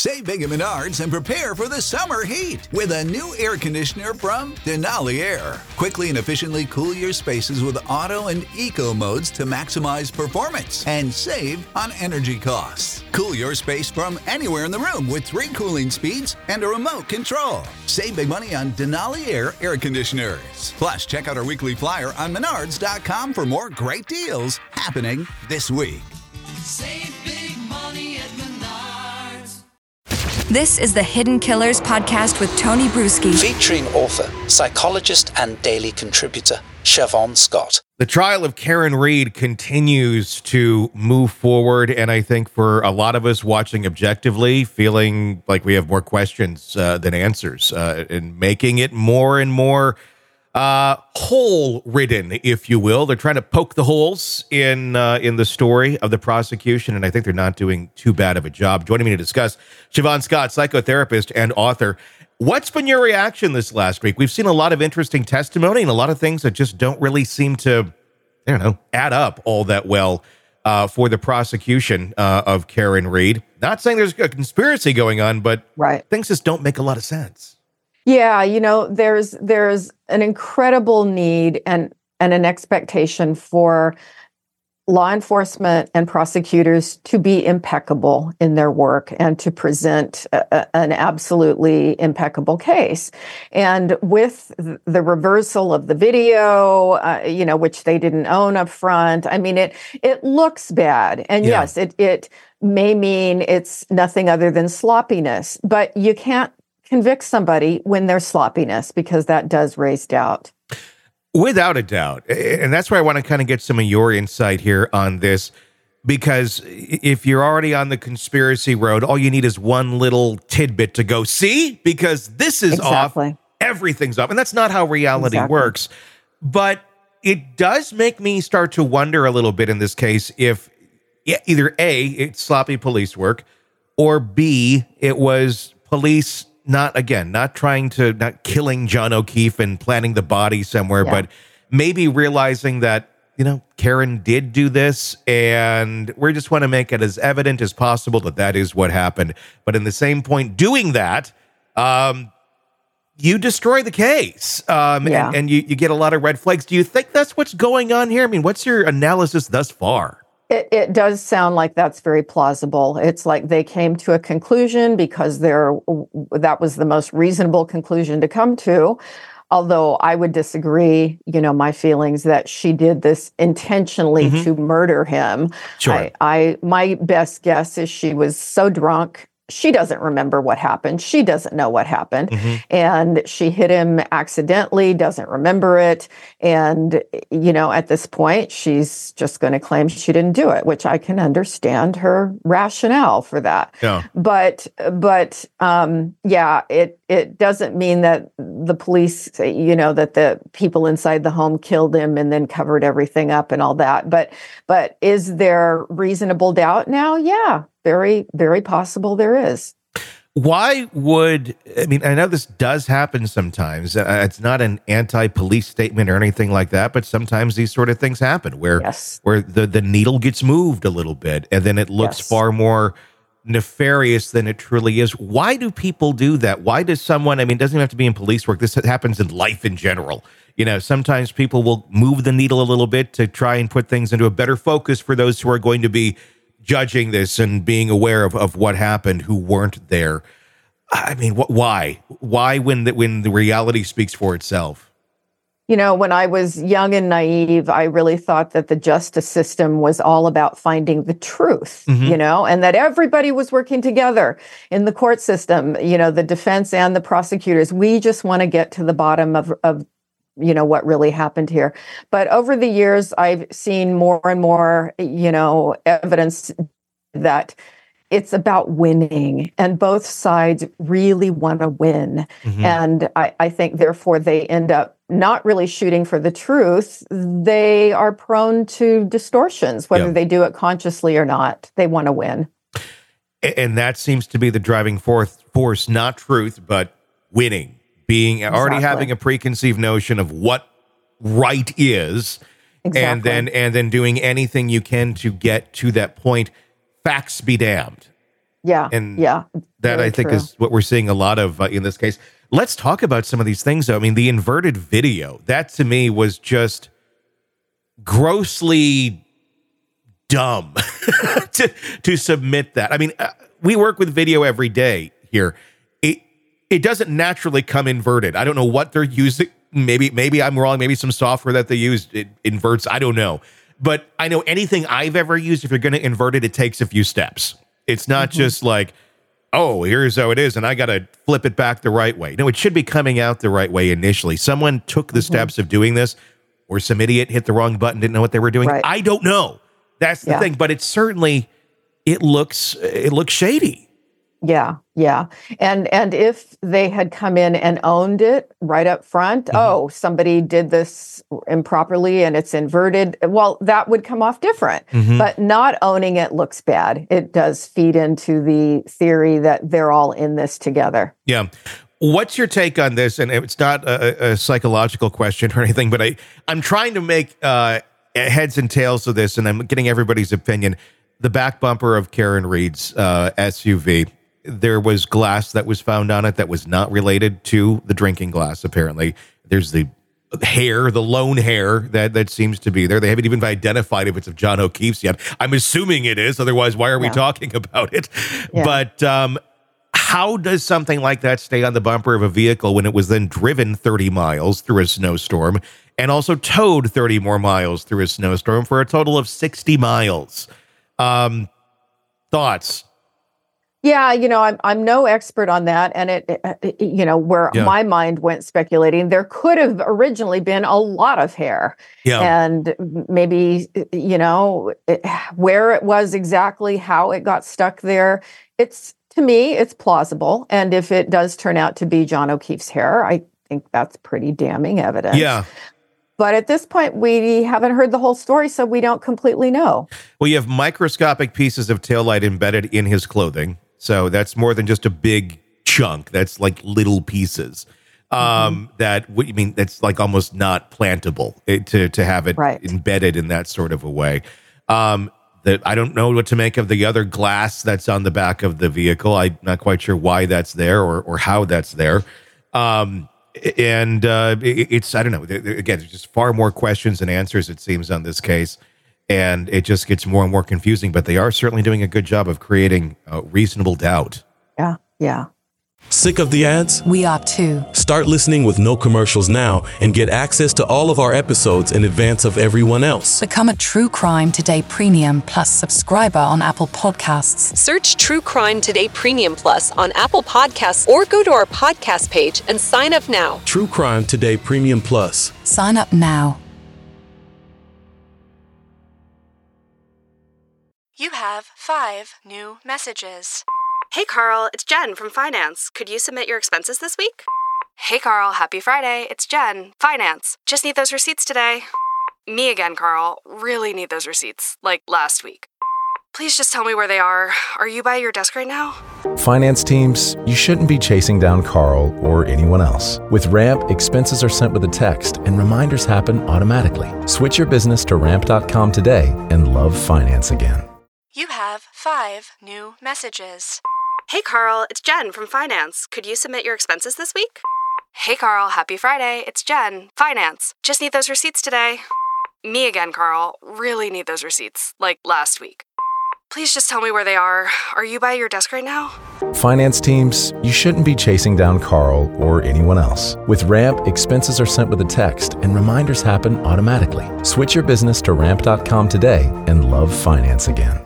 Save big at Menards and prepare for the summer heat with a new air conditioner from Denali Air. Quickly and efficiently cool your spaces with auto and eco modes to maximize performance and save on energy costs. Cool your space from anywhere in the room with 3 cooling speeds and a remote control. Save big money on Denali air conditioners. Plus, check out our weekly flyer on Menards.com for more great deals happening this week. Save big money at Menards. This is the Hidden Killers podcast with Tony Bruschi. Featuring author, psychologist, and daily contributor, Siobhan Scott. The trial of Karen Read continues to move forward, and I think for a lot of us watching objectively, feeling like we have more questions than answers, and making it more and more hole-ridden, if you will. They're trying to poke the holes in the story of the prosecution, and I think they're not doing too bad of a job. Joining me to discuss, Siobhan Scott, psychotherapist and author. What's been your reaction this last week? We've seen a lot of interesting testimony and a lot of things that just don't really seem to, add up all that well for the prosecution of Karen Read. Not saying there's a conspiracy going on, but things just don't make a lot of sense. Yeah, there's an incredible need and an expectation for law enforcement and prosecutors to be impeccable in their work and to present an absolutely impeccable case. And with the reversal of the video, which they didn't own up front, I mean, it looks bad. And yes, it may mean it's nothing other than sloppiness, but you can't convict somebody when there's sloppiness, because that does raise doubt. Without a doubt. And that's where I want to kind of get some of your insight here on this, because if you're already on the conspiracy road, all you need is one little tidbit to go, see, because this is off, everything's off. And that's not how reality works. But it does make me start to wonder a little bit in this case if either A, it's sloppy police work, or B, it was police not killing John O'Keefe and planting the body somewhere, but maybe realizing that, Karen did do this, and we just want to make it as evident as possible that is what happened. But in the same point, doing that, you destroy the case, and you get a lot of red flags. Do you think that's what's going on here? I mean, what's your analysis thus far? It does sound like that's very plausible. It's like they came to a conclusion because that was the most reasonable conclusion to come to. Although I would disagree, my feelings that she did this intentionally to murder him. Sure. My best guess is she was so drunk. She doesn't remember what happened. She doesn't know what happened. And she hit him accidentally, doesn't remember it. And, at this point, she's just going to claim she didn't do it, which I can understand her rationale for that. Yeah. But it doesn't mean that the police, that the people inside the home killed him and then covered everything up and all that. But is there reasonable doubt now? Yeah. Very, very possible there is. I know this does happen sometimes. It's not an anti-police statement or anything like that, but sometimes these sort of things happen where the needle gets moved a little bit and then it looks far more nefarious than it truly is. Why do people do that? Why does someone, it doesn't even have to be in police work. This happens in life in general. Sometimes people will move the needle a little bit to try and put things into a better focus for those who are going to be judging this and being aware of what happened who weren't there. Why? Why when the reality speaks for itself? When I was young and naive, I really thought that the justice system was all about finding the truth, and that everybody was working together in the court system, the defense and the prosecutors. We just want to get to the bottom of what really happened here. But over the years, I've seen more and more, evidence that it's about winning, and both sides really want to win. And I think, therefore, they end up not really shooting for the truth. They are prone to distortions, whether they do it consciously or not. They want to win. And that seems to be the driving force, not truth, but winning. Already having a preconceived notion of what right is, and then doing anything you can to get to that point. Facts be damned. Yeah. And yeah. that Very I think true. is what we're seeing a lot of in this case. Let's talk about some of these things, though. I mean, the inverted video, that to me was just grossly dumb to submit that. I mean, we work with video every day here. It doesn't naturally come inverted. I don't know what they're using. Maybe I'm wrong. Maybe some software that they use it inverts. I don't know. But I know anything I've ever used, if you're going to invert it, it takes a few steps. It's not just like, oh, here's how it is, and I got to flip it back the right way. No, it should be coming out the right way initially. Someone took the steps of doing this, or some idiot hit the wrong button, didn't know what they were doing. Right. I don't know. That's the thing. But it's certainly, it looks shady. Yeah, yeah. And if they had come in and owned it right up front, oh, somebody did this improperly and it's inverted, well, that would come off different. But not owning it looks bad. It does feed into the theory that they're all in this together. Yeah. What's your take on this? And it's not a psychological question or anything, but I'm trying to make heads and tails of this, and I'm getting everybody's opinion. The back bumper of Karen Read's SUV, there was glass that was found on it that was not related to the drinking glass, apparently. There's the hair, the lone hair that seems to be there. They haven't even identified if it's of John O'Keefe's yet. I'm assuming it is. Otherwise, why are we talking about it? Yeah. But how does something like that stay on the bumper of a vehicle when it was then driven 30 miles through a snowstorm and also towed 30 more miles through a snowstorm for a total of 60 miles? Thoughts? Yeah, I'm no expert on that. And it my mind went speculating, there could have originally been a lot of hair. Yeah. And maybe, where it was exactly, how it got stuck there. To me, it's plausible. And if it does turn out to be John O'Keefe's hair, I think that's pretty damning evidence. Yeah. But at this point, we haven't heard the whole story, so we don't completely know. Well, you have microscopic pieces of taillight embedded in his clothing. So that's more than just a big chunk. That's like little pieces. That's like almost not plantable to have it embedded in that sort of a way. That I don't know what to make of the other glass that's on the back of the vehicle. I'm not quite sure why that's there or how that's there. It's, I don't know. Again, there's just far more questions than answers, it seems, on this case. And it just gets more and more confusing, but they are certainly doing a good job of creating reasonable doubt. Yeah, yeah. Sick of the ads? We are too. Start listening with no commercials now and get access to all of our episodes in advance of everyone else. Become a True Crime Today Premium Plus subscriber on Apple Podcasts. Search True Crime Today Premium Plus on Apple Podcasts or go to our podcast page and sign up now. True Crime Today Premium Plus. Sign up now. You have 5 new messages. Hey Carl, it's Jen from Finance. Could you submit your expenses this week? Hey Carl, happy Friday. It's Jen, Finance. Just need those receipts today. Me again, Carl. Really need those receipts, like last week. Please just tell me where they are. Are you by your desk right now? Finance teams, you shouldn't be chasing down Carl or anyone else. With Ramp, expenses are sent with a text and reminders happen automatically. Switch your business to ramp.com today and love finance again. You have 5 new messages. Hey Carl, it's Jen from Finance. Could you submit your expenses this week? Hey Carl, happy Friday. It's Jen, Finance. Just need those receipts today. Me again, Carl. Really need those receipts, like last week. Please just tell me where they are. Are you by your desk right now? Finance teams, you shouldn't be chasing down Carl or anyone else. With Ramp, expenses are sent with a text and reminders happen automatically. Switch your business to ramp.com today and love finance again.